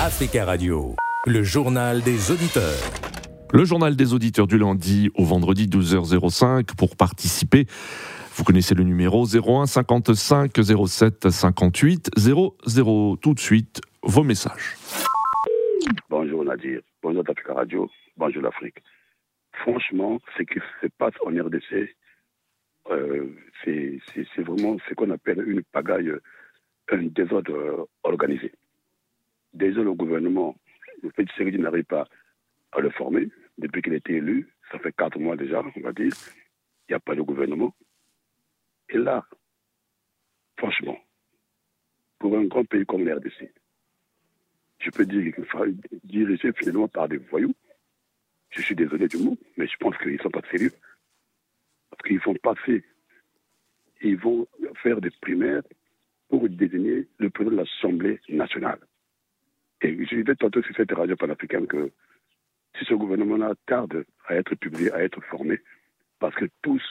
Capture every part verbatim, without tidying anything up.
Africa Radio, le journal des auditeurs. Le journal des auditeurs du lundi au vendredi douze heures cinq. Pour participer, vous connaissez le numéro zéro un cinquante-cinq zéro sept cinquante-huit zéro zéro. Tout de suite, vos messages. Bonjour Nadir, bonjour Africa Radio, bonjour l'Afrique. Franchement, ce qui se passe en R D C, euh, c'est, c'est, c'est vraiment ce qu'on appelle une pagaille, un désordre organisé. Déjà, le gouvernement, le fait que Tshisekedi n'arrive pas à le former depuis qu'il a été élu. Ça fait quatre mois déjà, on va dire. Il n'y a pas de gouvernement. Et là, franchement, pour un grand pays comme l'R D C, je peux dire qu'il faut diriger finalement par des voyous. Je suis désolé du mot, mais je pense qu'ils ne sont pas sérieux. Parce qu'ils vont passer, ils vont faire des primaires pour désigner le président de l'Assemblée nationale. Et je disais tantôt sur cette radio panafricaine que si ce gouvernement-là tarde à être publié, à être formé, parce que tous,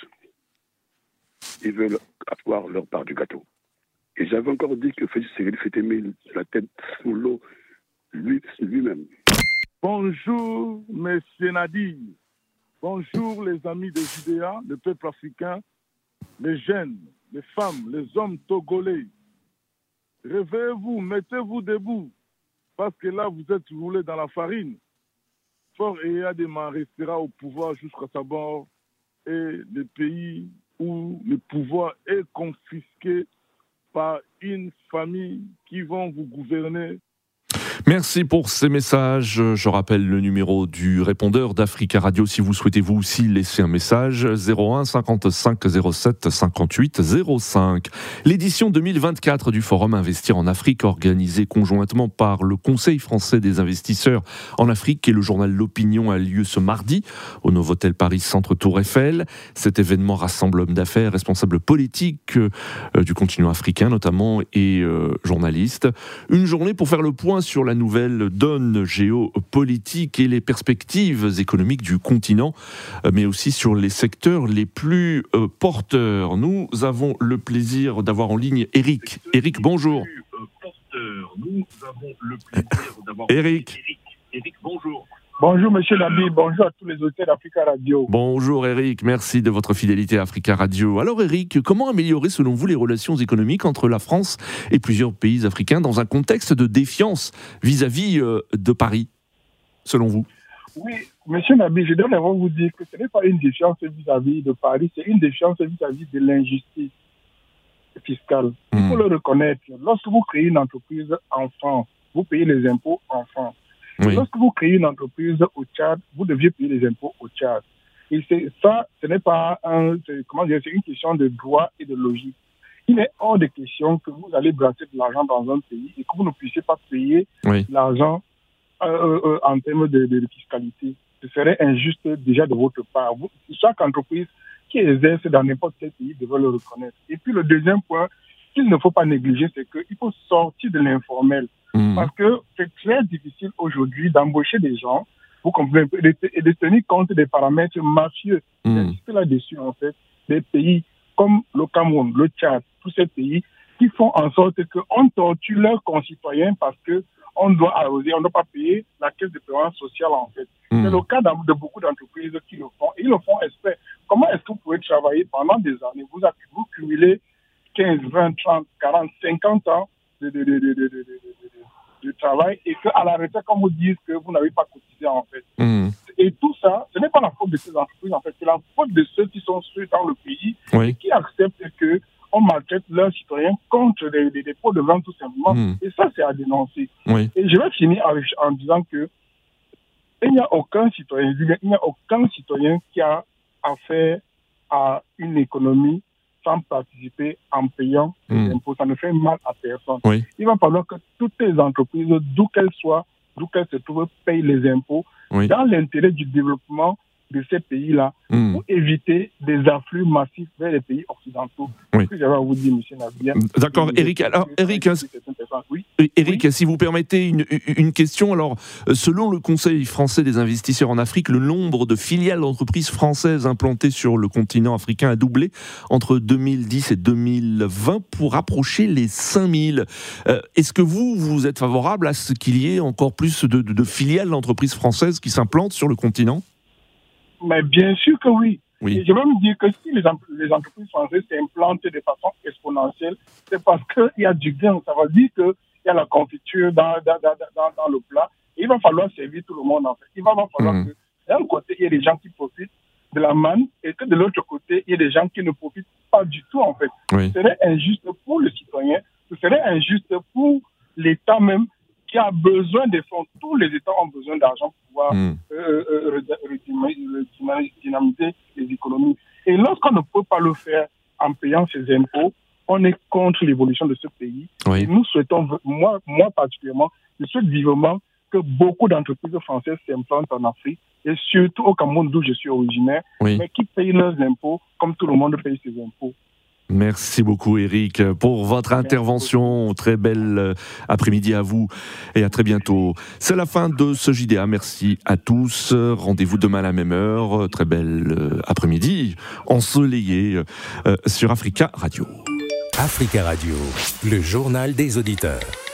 ils veulent avoir leur part du gâteau. Et j'avais encore dit que Félix Tshisekedi s'était mis la tête sous l'eau lui, lui-même. Bonjour, messieurs Nadir. Bonjour, les amis de Judéa, le peuple africain, les jeunes, les femmes, les hommes togolais. Réveillez-vous, mettez-vous debout, parce que là, vous êtes roulés dans la farine. Fort Eyadema restera au pouvoir jusqu'à sa mort, et le pays où le pouvoir est confisqué par une famille qui vont vous gouverner. Merci pour ces messages. Je rappelle le numéro du répondeur d'Africa Radio si vous souhaitez vous aussi laisser un message. zéro un cinquante-cinq zéro sept cinquante-huit zéro cinq. L'édition deux mille vingt-quatre du Forum Investir en Afrique, organisée conjointement par le Conseil français des investisseurs en Afrique et le journal L'Opinion, a lieu ce mardi au Novotel Paris Centre Tour Eiffel. Cet événement rassemble hommes d'affaires, responsables politiques euh, du continent africain notamment et euh, journalistes. Une journée pour faire le point sur la nouvelle donne géopolitique et les perspectives économiques du continent, mais aussi sur les secteurs les plus euh, porteurs. Nous avons le plaisir d'avoir en ligne Eric. Eric, bonjour. Nous avons le plaisir d'avoir Eric. Eric. Eric, bonjour. Bonjour, monsieur Nabi. Bonjour à tous les auditeurs d'Africa Radio. Bonjour, Eric. Merci de votre fidélité à Africa Radio. Alors, Eric, comment améliorer, selon vous, les relations économiques entre la France et plusieurs pays africains dans un contexte de défiance vis-à-vis euh, de Paris, selon vous ? Oui, monsieur Nabi, je dois d'abord vous dire que ce n'est pas une défiance vis-à-vis de Paris, c'est une défiance vis-à-vis de l'injustice fiscale. Il faut mmh. le reconnaître. Lorsque vous créez une entreprise en France, vous payez les impôts en France. Oui. Lorsque vous créez une entreprise au Tchad, vous deviez payer les impôts au Tchad. Et c'est, ça, ce n'est pas un, c'est, comment dire, c'est une question de droit et de logique. Il est hors de question que vous allez brasser de l'argent dans un pays et que vous ne puissiez pas payer oui. l'argent euh, euh, en termes de, de, de fiscalité. Ce serait injuste déjà de votre part. Vous, chaque entreprise qui exerce dans n'importe quel pays devrait le reconnaître. Et puis le deuxième point qu'il ne faut pas négliger, c'est qu'il faut sortir de l'informel. Mmh. Parce que c'est très difficile aujourd'hui d'embaucher des gens, vous comprenez, et de tenir compte des paramètres mafieux qui mmh. existent là-dessus, en fait, des pays comme le Cameroun, le Tchad, tous ces pays qui font en sorte qu'on torture leurs concitoyens parce qu'on doit arroser, on ne doit pas payer la caisse de prévoyance sociale, en fait. Mmh. C'est le cas de beaucoup d'entreprises qui le font, et ils le font exprès. Comment est-ce que vous pouvez travailler pendant des années, vous, vous cumulez quinze, vingt, trente, quarante, cinquante ans de, de, de, de, de, de, de, de, de travail et qu'à la retraite, comme vous dites que vous n'avez pas cotisé en fait. Mmh. Et tout ça, ce n'est pas la faute de ces entreprises en fait, c'est la faute de ceux qui sont ceux dans le pays oui. et qui acceptent qu'on maltraite leurs citoyens contre des, des dépôts de vente tout simplement. Mmh. Et ça, c'est à dénoncer. Oui. Et je vais finir en, en disant que il n'y a aucun citoyen, il n'y a aucun citoyen qui a affaire à une économie sans participer en payant mmh. les impôts. Ça ne fait mal à personne. Oui. Il va falloir que toutes les entreprises, d'où qu'elles soient, d'où qu'elles se trouvent, payent les impôts oui. dans l'intérêt du développement de ces pays-là mmh. pour éviter des afflux massifs vers les pays occidentaux. Oui. Ce que j'avais à vous dire, M. Nabien. D'accord, Eric. Alors, Eric, oui. Eric, oui. si vous permettez une, une question. Alors, selon le Conseil français des investisseurs en Afrique, le nombre de filiales d'entreprises françaises implantées sur le continent africain a doublé entre deux mille dix et deux mille vingt pour approcher les cinq mille. Euh, est-ce que vous, vous êtes favorable à ce qu'il y ait encore plus de, de, de filiales d'entreprises françaises qui s'implantent sur le continent ? Mais bien sûr que oui. oui. Et je vais me dire que si les, les entreprises françaises s'implantent de façon exponentielle, c'est parce qu'il y a du gain. Ça veut dire qu'il y a la confiture dans, dans, dans, dans, dans le plat. Et il va falloir servir tout le monde, en fait. Il va falloir mmh. que d'un côté, il y ait des gens qui profitent de la manne et que de l'autre côté, il y ait des gens qui ne profitent pas du tout, en fait. Oui. Ce serait injuste pour le citoyen, ce serait injuste pour l'État même, qui a besoin des fonds. Tous les États ont besoin d'argent pour pouvoir mmh. euh, euh, dynamiser les économies. Et lorsqu'on ne peut pas le faire en payant ses impôts, on est contre l'évolution de ce pays. Oui. Et nous souhaitons, moi, moi particulièrement, je souhaite vivement que beaucoup d'entreprises françaises s'implantent en Afrique et surtout au Cameroun d'où je suis originaire, oui. mais qui payent leurs impôts comme tout le monde paye ses impôts. Merci beaucoup Eric pour votre intervention. Très belle après-midi à vous et à très bientôt. C'est la fin de ce J D A. Merci à tous. Rendez-vous demain à la même heure. Très belle après-midi ensoleillée sur Africa Radio. Africa Radio, le journal des auditeurs.